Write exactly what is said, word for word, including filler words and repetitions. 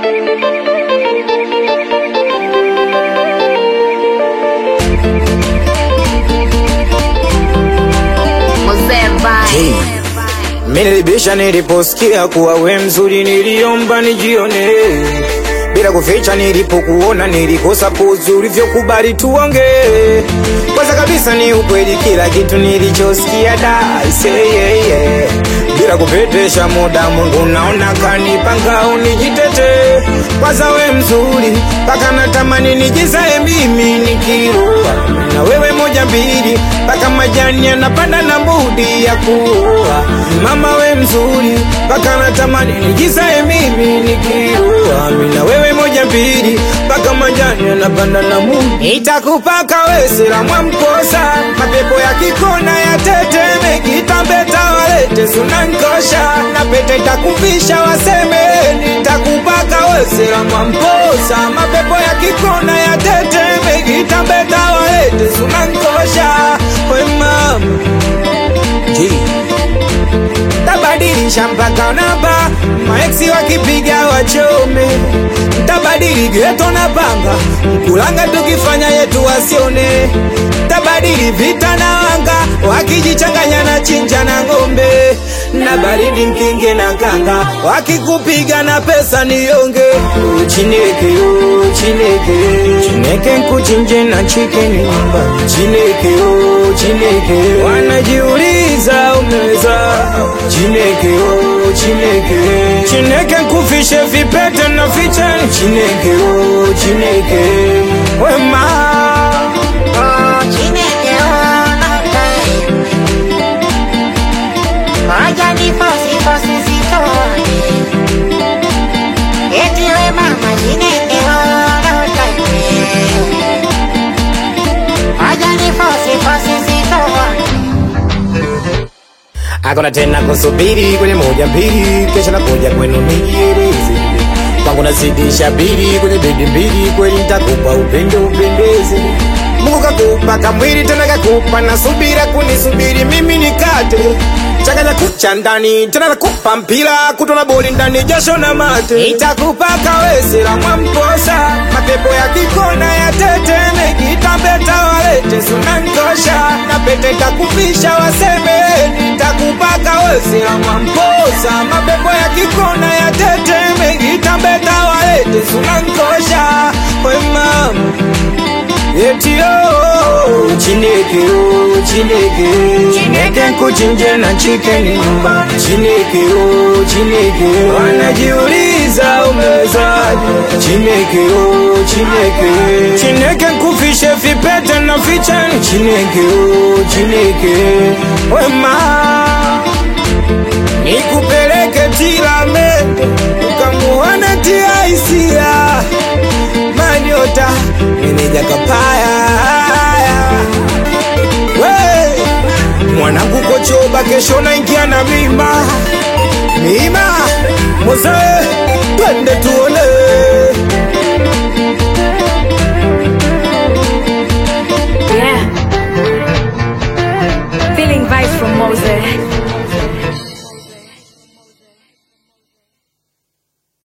Hey, nilibisha niliposikia kuwa we mzuri, niliomba nijione bila kuficha. Nilipokuona nilikosa pozi ulivyokubali tuonge. Kwanza kabisa ni ukweli kila kitu nilichosikia da say yeah, yeah. Bila kupetesha muda Mungu naona kanipanga unijitete. Kwanza we mzuri paka natamani nijizae mimi nikiroa na wewe moja mbili paka majani yanapanda na mbudi ya kuoa. Mama we mzuri paka natamani nijizae mimi nikiroa na wewe moja mbili paka majani yanapanda na mbudi. Nitakupaka we sila mwamkosa mapepo ya kikona ya teteme kitambeta walete sunankosha na pete itakuvisha waseme. Nitakupaka we sila mwamkosa mapepo ya kikona ya teteme kitambeta walete sunankosha. We mama G tabadilisha mpaka namba maeksi wakipiga wachome. Tabadili geto na panga mkulanga tukifanya yetu wasione. Tabadili vita na wanga wakijichanganya na chinja na ngombe. Na baridi mkinge na kanga wakikupiga na pesa nionge. Chineke o chineke chineke nkuchinje na chicken nyumba. Chineke o chineke wanajiuliza umeza. Chineke o chineke chineke nkufishe vipete na fiche. Chineke o chineke wema oh chineke o nakai aja ni fosi fosi sitoni eti we mama. Chineke o nakai aja ni fosi fosi sitoni. Hakuna tena kusubiri kwenye moja mbili kesha na koja kwenu nijieleze. Kwangu nazidisha bili kwenye bidi mbili kweli nitakupa upendo upendeze. Mungu kakupa kamwili tena kakupa na subira kunisubiri mimi nikate. Changanya kucha ndani tena nakupa mpira kutona boli ndani jasho na mate. Nitakupaka we sila mwamposa mapepo ya kikona ya teteme kitambeta walete sunankosha na pete takuvisha waseme. Nitakupaka we sila mwamposa mapepo ya kikona ya teteme kitambeta walete sunankosha. We mama eti o chineke o chineke chineke nkuchinje na chicken nyumba. Chineke o chineke wanajiuliza umewezaje. Chineke o chineke chineke nkufishe vipete na fiche. Chineke o chineke wema nikupeleke Tilamende ukamuone tia hisia manyota meneja kapaya. We mwanangu kochoba kesho naingia na mima mima moze twende tuone.